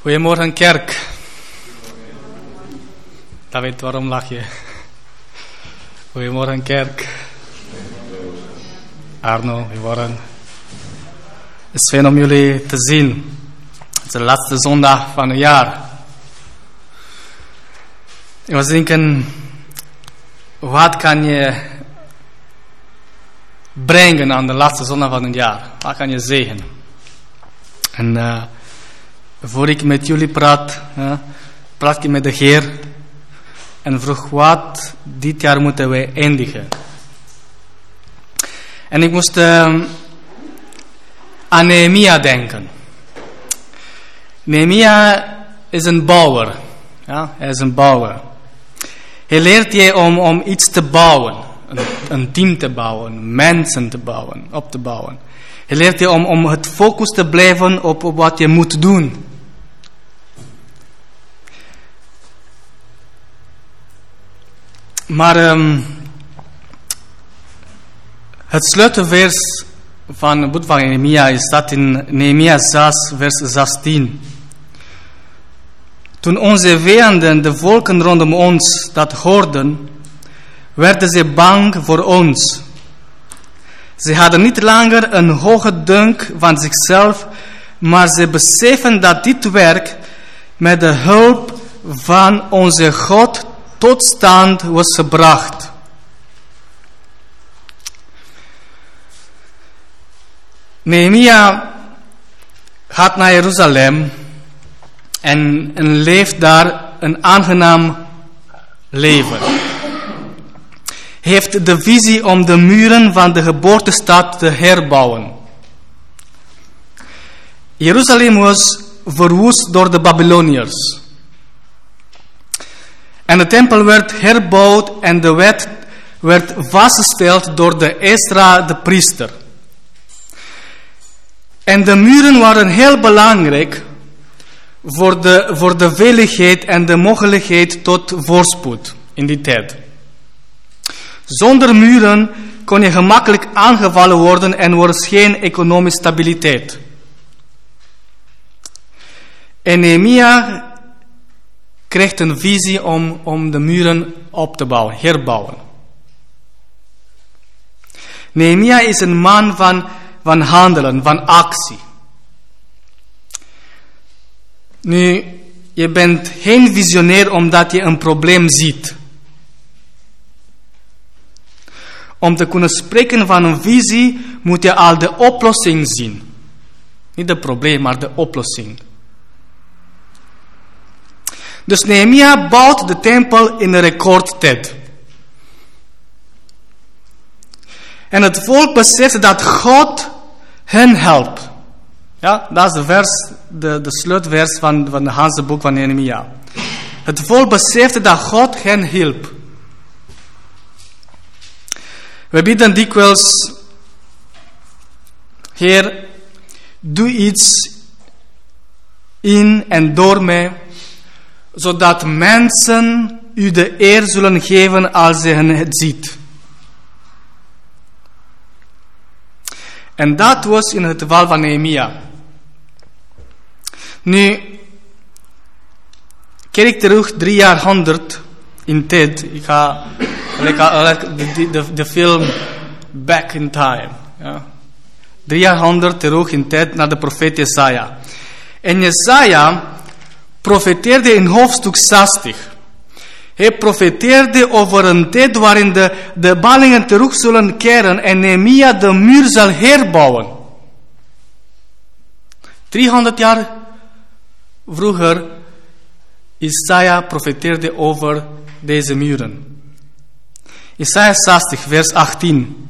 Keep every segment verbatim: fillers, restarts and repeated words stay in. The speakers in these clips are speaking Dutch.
Goedemorgen kerk. David, waarom lach je? Goedemorgen kerk. Arno, goedemorgen. Het is fijn om jullie te zien. Het is de laatste zondag van het jaar. Ik was denken, wat kan je brengen aan de laatste zondag van het jaar? Wat kan je zeggen? En uh, voor ik met jullie praat, uh, praat ik met de Heer en vroeg wat dit jaar moeten wij eindigen. En ik moest uh, aan Nehemia denken. Nehemia is een bouwer. Ja, hij is een bouwer. Hij leert je om, om iets te bouwen. Een, een team te bouwen, mensen te bouwen, op te bouwen. Hij leert je om, om het focus te blijven op, op wat je moet doen. Maar um, het sleutelvers van het boek van Nehemia staat in Nehemia zes, vers zestien. Toen onze vijanden, de volken rondom ons, dat hoorden, werden ze bang voor ons. Ze hadden niet langer een hoge dunk van zichzelf, maar ze beseffen dat dit werk met de hulp van onze God tot stand was gebracht. Nehemia gaat naar Jeruzalem en, en leeft daar een aangenaam leven. Hij heeft de visie om de muren van de geboortestad te herbouwen. Jeruzalem was verwoest door de Babyloniërs. En de tempel werd herbouwd en de wet werd vastgesteld door de Ezra, de priester. En de muren waren heel belangrijk voor de, voor de veiligheid en de mogelijkheid tot voorspoed in die tijd. Zonder muren kon je gemakkelijk aangevallen worden en was geen economische stabiliteit. En Nehemia krijgt een visie om, om de muren op te bouwen, herbouwen. Nehemia is een man van, van handelen, van actie. Nu, je bent geen visionair omdat je een probleem ziet. Om te kunnen spreken van een visie moet je al de oplossing zien. Niet het probleem, maar de oplossing. Dus Nehemia bouwt de tempel in een recordtijd. En het volk beseft dat God hen helpt. Ja, dat is de vers, de, de sleutelvers van, van het hele boek van Nehemia. Het volk beseft dat God hen hielp. We bidden dikwijls, Heer, doe iets in en door mij, zodat mensen u de eer zullen geven als ze het ziet. En dat was in het geval van Nehemia. Nu, kijk terug drie jaar honderd in tijd. Ik ga lekker de, de, de film Back in Time. Ja. Drie jaar honderd terug in tijd naar de profeet Jesaja. En Jesaja profeteerde in hoofdstuk zestig. Hij profeteerde over een tijd waarin de, de ballingen terug zullen keren en Nehemia de muur zal herbouwen. driehonderd jaar vroeger, Jesaja profeteerde over deze muren. Jesaja zestig, vers achttien.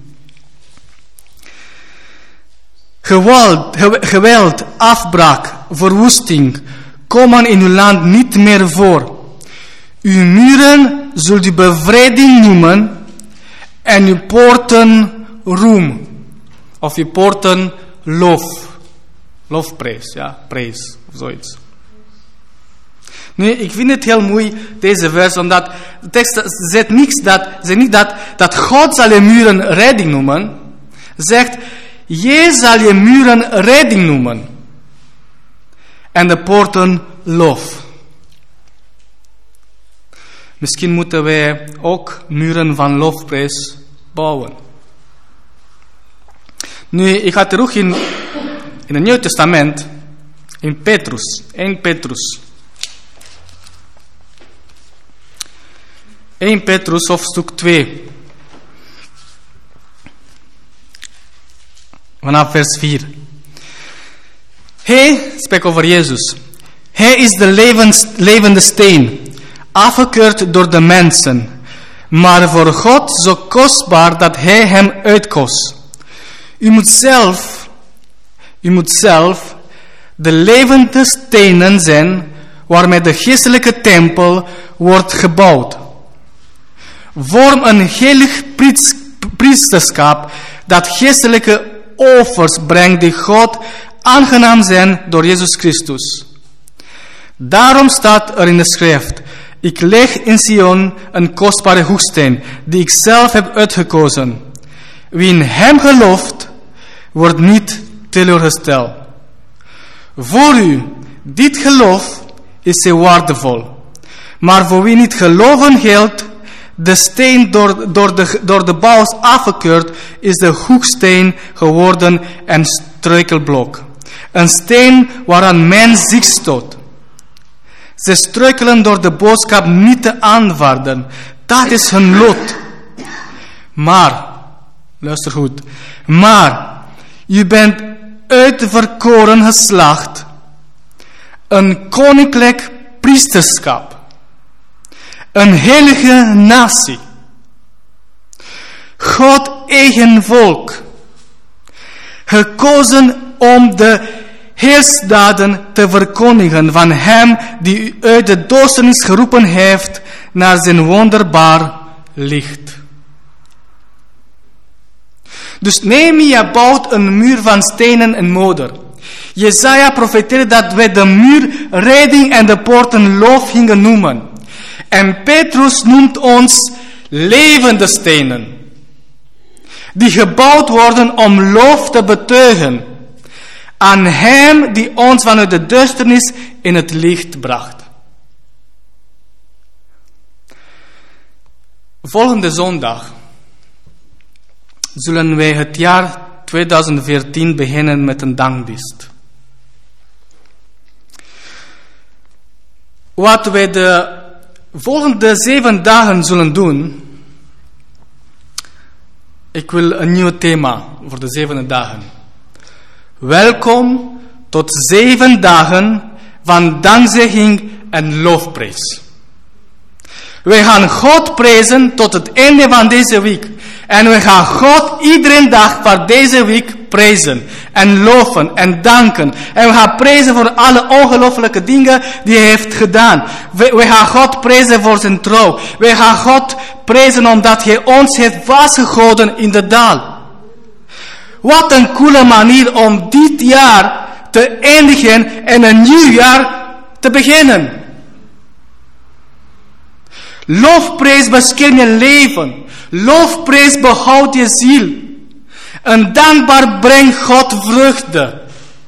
Geweld, geweld, afbraak, verwoesting komen in uw land niet meer voor. Uw muren zult u bevrijding noemen en uw poorten roem. Of uw poorten lof. Lofprijs, ja, prijs of zoiets. Nu, ik vind het heel mooi, deze vers, omdat de tekst zegt niks dat, zegt niet dat, dat God zal je muren redding noemen. Zegt, jij zal je muren redding noemen. En de poorten lof. Misschien moeten wij ook muren van lofprijs bouwen. Nu, ik ga terug in, in het Nieuw Testament, in Petrus, Eerste Petrus. Eerste Petrus, hoofdstuk twee. Vanaf vers vier. Hij, spreekt over Jezus. Hij is de levens, levende steen, afgekeurd door de mensen, maar voor God zo kostbaar dat hij hem uitkost. U moet zelf, u moet zelf de levende stenen zijn waarmee de geestelijke tempel wordt gebouwd. Vorm een heilig priesterschap dat geestelijke offers brengt die God aangenaam zijn door Jezus Christus. Daarom staat er in de schrift: ik leg in Sion een kostbare hoeksteen die ik zelf heb uitgekozen. Wie in hem gelooft, wordt niet teleurgesteld. Voor u, dit geloof is zeer waardevol. Maar voor wie niet geloven geldt, de steen door, door, de, door de bouwers afgekeurd, is de hoeksteen geworden en struikelblok. Een steen waaraan men zich stoot. Ze struikelen door de boodschap niet te aanvaarden. Dat is hun lot. Maar, luister goed, maar je bent uitverkoren geslacht, een koninklijk priesterschap, een heilige natie, God eigen volk, gekozen om de heersdaden te verkondigen van hem die u uit de duisternis geroepen heeft naar zijn wonderbaar licht. Dus Nehemia bouwt een muur van stenen en modder. Jesaja profeteerde dat wij de muur redding en de poorten lof gingen noemen. En Petrus noemt ons levende stenen, die gebouwd worden om lof te betuigen aan hem die ons vanuit de duisternis in het licht bracht. Volgende zondag zullen wij het jaar tweeduizend veertien beginnen met een dankdienst. Wat wij de volgende zeven dagen zullen doen, ik wil een nieuw thema voor de zeven dagen. Welkom tot zeven dagen van dankzegging en lofprijs. Wij gaan God prijzen tot het einde van deze week. En we gaan God iedere dag voor deze week prijzen. En loven en danken. En we gaan prijzen voor alle ongelooflijke dingen die hij heeft gedaan. We, we gaan God prijzen voor zijn trouw. We gaan God prijzen omdat hij ons heeft vastgehouden in de dal. Wat een coole manier om dit jaar te eindigen en een nieuw jaar te beginnen. Lofprijs beschermt je leven. Lofprijs behoudt je ziel. En dankbaar brengt God vreugde.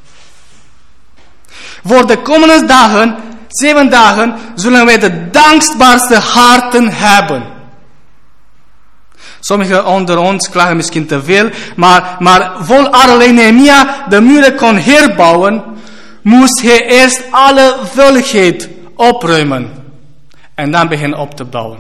Voor de komende dagen, zeven dagen, zullen wij de dankbaarste harten hebben. Sommigen onder ons klagen misschien te veel, maar, maar vol alleen Nehemia de muren kon herbouwen, moest hij eerst alle vuiligheid opruimen. En dan beginnen op te bouwen.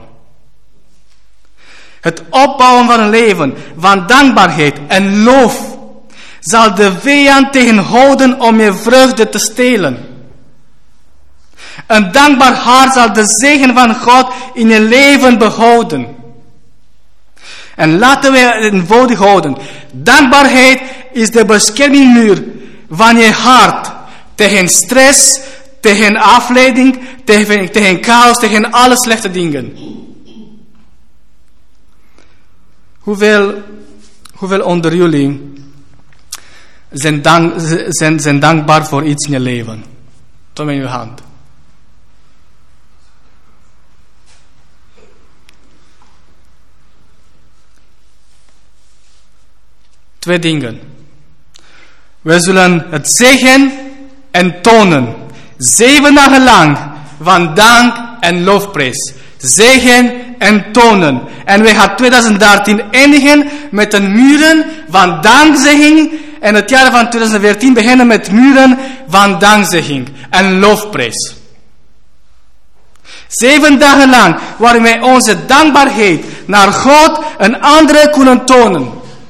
Het opbouwen van een leven, van dankbaarheid en loof, zal de vijand tegenhouden om je vreugde te stelen. Een dankbaar hart zal de zegen van God in je leven behouden. En laten we het eenvoudig houden. Dankbaarheid is de beschermingmuur van je hart tegen stress, tegen afleiding, tegen, tegen chaos, tegen alle slechte dingen. Hoeveel, hoeveel onder jullie zijn, dank, zijn, zijn dankbaar voor iets in je leven? Toon in je hand. Twee dingen. Wij zullen het zeggen en tonen. Zeven dagen lang van dank en lofprijs. Zegen en tonen. En wij gaan twintig dertien eindigen met een muren van dankzegging. En het jaar van twintig veertien beginnen met muren van dankzegging en lofprijs. Zeven dagen lang waar wij onze dankbaarheid naar God en anderen kunnen tonen.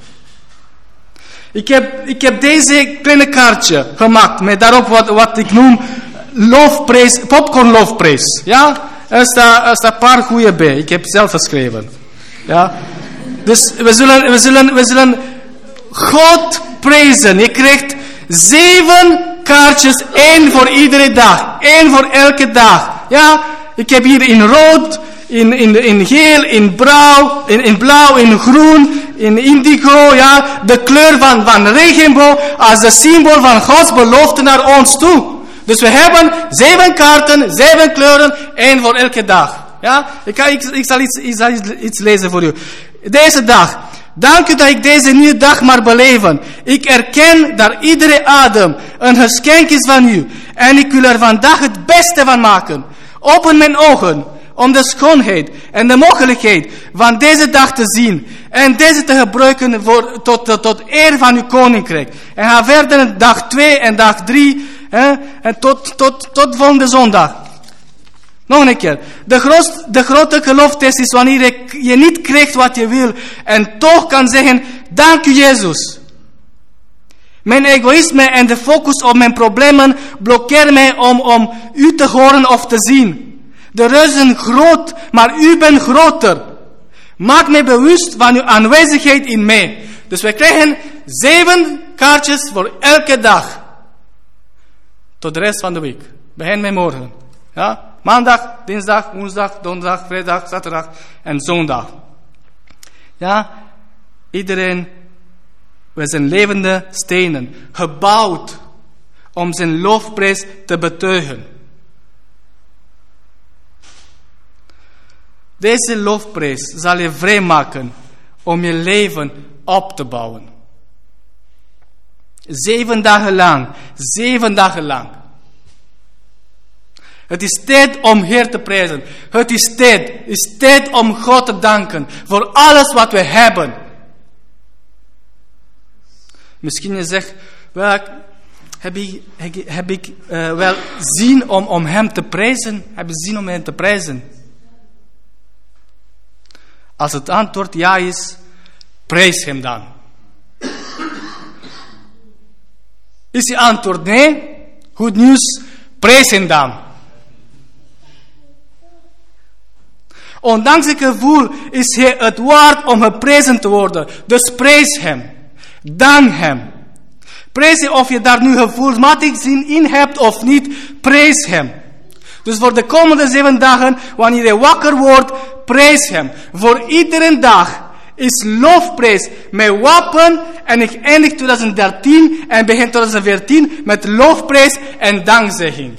Ik heb, ik heb deze kleine kaartje gemaakt met daarop wat, wat ik noem lofprijs, popcorn lofprijs. Ja? Er staan er een paar goede bij. Ik heb zelf geschreven. Ja? Dus we zullen, we zullen, we zullen God prijzen. Je krijgt zeven kaartjes, één voor iedere dag. Één voor elke dag. Ja? Ik heb hier in rood, in, in, in geel, in blauw, in, in blauw, in groen, in indigo, ja, de kleur van, van regenboog als de symbool van Gods belofte naar ons toe. Dus we hebben zeven kaarten, zeven kleuren, één voor elke dag. Ja, ik, ik, ik zal, iets, ik zal iets, iets lezen voor u. Deze dag. Dank u dat ik deze nieuwe dag mag beleven. Ik erken dat iedere adem een geschenk is van u. En ik wil er vandaag het beste van maken. Open mijn ogen om de schoonheid en de mogelijkheid van deze dag te zien. En deze te gebruiken voor, tot, tot, tot eer van uw koninkrijk. En ga verder dag twee en dag drie. Hè, en tot, tot, tot volgende zondag. Nog een keer. De, groot, de grote gelooftest is wanneer je, je niet krijgt wat je wil. En toch kan zeggen, dank u Jezus. Mijn egoïsme en de focus op mijn problemen blokkeren mij om, om u te horen of te zien. De reuzen groot, maar u bent groter. Maak mij bewust van uw aanwezigheid in mij. Dus wij krijgen zeven kaartjes voor elke dag. Tot de rest van de week. Begin met morgen. Ja? Maandag, dinsdag, woensdag, donderdag, vrijdag, zaterdag en zondag. Ja? Iedereen, we zijn levende stenen. Gebouwd om zijn lofprijs te betuigen. Deze lofprijs zal je vrijmaken om je leven op te bouwen. Zeven dagen lang. Zeven dagen lang. Het is tijd om Heer te prijzen. Het is tijd. Het is tijd om God te danken voor alles wat we hebben. Misschien je zegt, wel, heb ik, heb ik uh, wel zin om, om Hem te prijzen? Heb je zin om Hem te prijzen? Als het antwoord ja is, prijs Hem dan. Is je antwoord nee? Goed nieuws, prijs Hem dan. Ondanks het gevoel is Hij het waard om geprezen te worden. Dus prijs Hem. Dank Hem. Prijs Hem of je daar nu gevoelsmatig zin in hebt of niet. Prijs Hem. Dus voor de komende zeven dagen, wanneer je wakker wordt, prijs Hem. Voor iedere dag is lofprijs mijn wapen. En ik eindig twintig dertien en begin twintig veertien met lofprijs en dankzegging.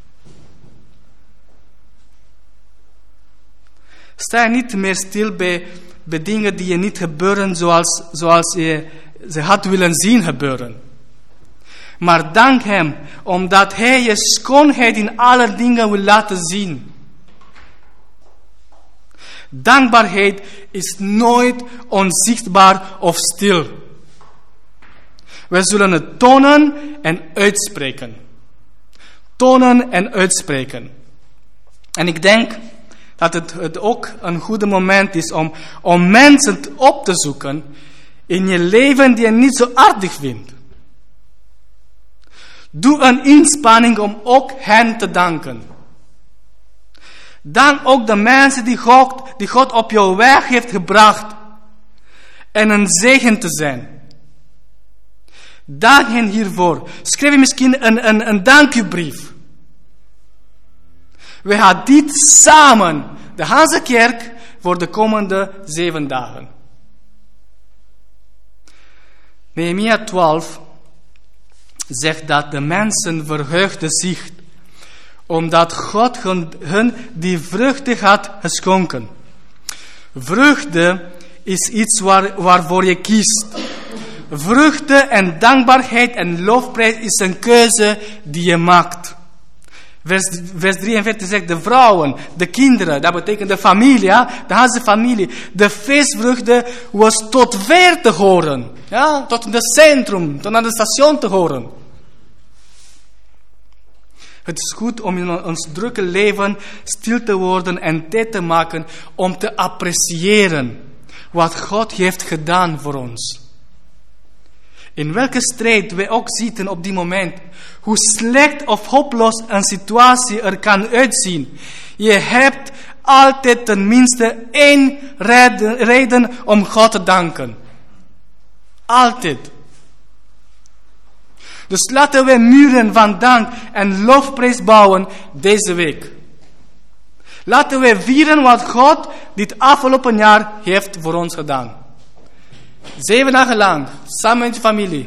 Sta je niet meer stil bij, bij dingen die je niet gebeuren zoals, zoals je ze had willen zien gebeuren. Maar dank Hem, omdat Hij je schoonheid in alle dingen wil laten zien. Dankbaarheid is nooit onzichtbaar of stil. We zullen het tonen en uitspreken. Tonen en uitspreken. En ik denk dat het, het ook een goede moment is om, om mensen op te zoeken in je leven die je niet zo aardig vindt. Doe een inspanning om ook hen te danken. Dank ook de mensen die God, die God op jouw weg heeft gebracht. En een zegen te zijn. Dank hen hiervoor. Schrijf je misschien een, een, een dankjebrief. We gaan dit samen, de Hanse Kerk, voor de komende zeven dagen. Nehemia twaalf zegt dat de mensen verheugden zich, omdat God hun die vreugde had geschonken. Vreugde is iets waar, waarvoor je kiest. Vreugde en dankbaarheid en lofprijs is een keuze die je maakt. Vers, vers drieënveertig zegt de vrouwen, de kinderen, dat betekent de familie, ja, de hele familie. De feestvreugde was tot ver te horen, ja, tot in het centrum, tot aan het station te horen. Het is goed om in ons drukke leven stil te worden en tijd te maken om te appreciëren wat God heeft gedaan voor ons. In welke strijd wij ook zitten op die moment, hoe slecht of hopeloos een situatie er kan uitzien, je hebt altijd tenminste één reden, reden om God te danken. Altijd. Dus laten we muren van dank en lofprijs bouwen deze week. Laten we vieren wat God dit afgelopen jaar heeft voor ons gedaan. Zeven dagen lang, samen met je familie.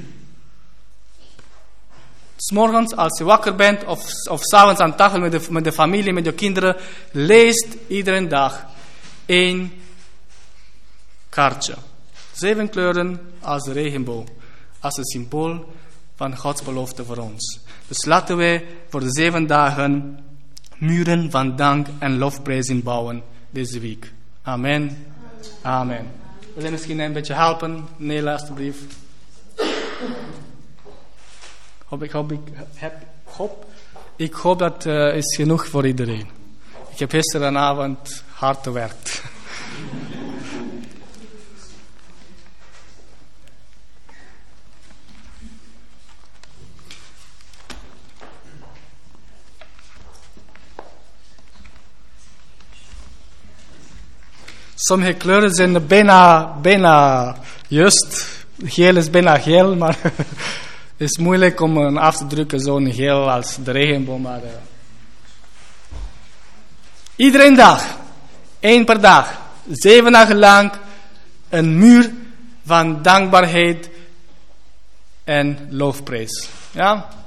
'S Morgens als je wakker bent of, of 's avonds aan tafel met de, met de familie, met je kinderen, leest iedere dag één kaartje. Zeven kleuren als de regenboog, als een symbool van Gods belofte voor ons. Dus laten we voor de zeven dagen muren van dank en lofprijzen bouwen deze week. Amen. Amen. Wil je misschien een beetje helpen? Nee, alstublieft. Hoop, ik, hoop, ik, heb, hoop, ik hoop dat uh, is genoeg voor iedereen. Ik heb gisteravond hard gewerkt. Sommige kleuren zijn bijna, bijna juist. Geel is bijna geel, maar het is moeilijk om een af te drukken zo'n geel als de regenboog. Maar, uh, iedere dag, één per dag, zeven dagen lang, een muur van dankbaarheid en lofprijs. Ja?